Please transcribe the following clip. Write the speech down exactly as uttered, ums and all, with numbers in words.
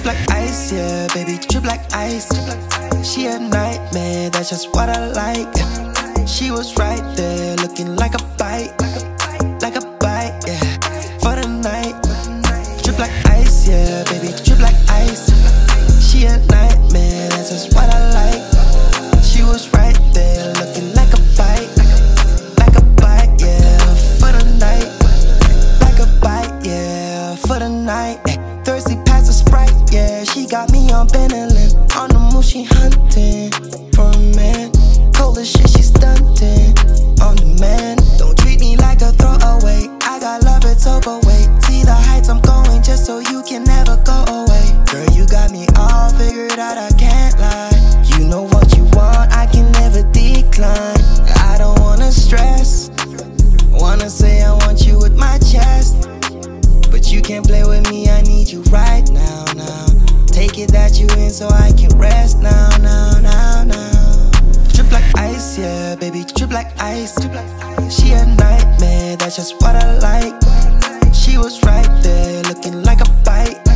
like ice, yeah, baby, drip like ice. She a nightmare, that's just what I like. She was right there, looking like a bite, like a bite, yeah, for the night. Drip like ice, yeah, baby, drip like ice. She a nightmare, that's just what I like. She was right there, looking like a bite, like a bite, yeah, for the night. Like a bite, yeah, for the night. Thirsty past a Sprite, yeah, she got me on Benelin. On the move, she hunting for a man. Cold as shit, she stunting on the man. Don't treat me like a throwaway. I got love, it's overweight. See the heights I'm going just so you can never go away. Girl, you got me all figured out, I can't lie. You know what you want, I can never decline. I don't wanna stress, wanna say I want you with my chest, but you can't play with me, I need you right now, now. Take it that you in so I can rest now, now, now, now. Drip like ice, yeah, baby, drip like ice. She a nightmare, that's just what I like. She was right there, looking like a bite,